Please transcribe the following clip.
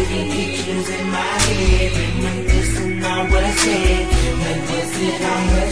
Painting pictures in my head, reminiscing on what's said. When was it I was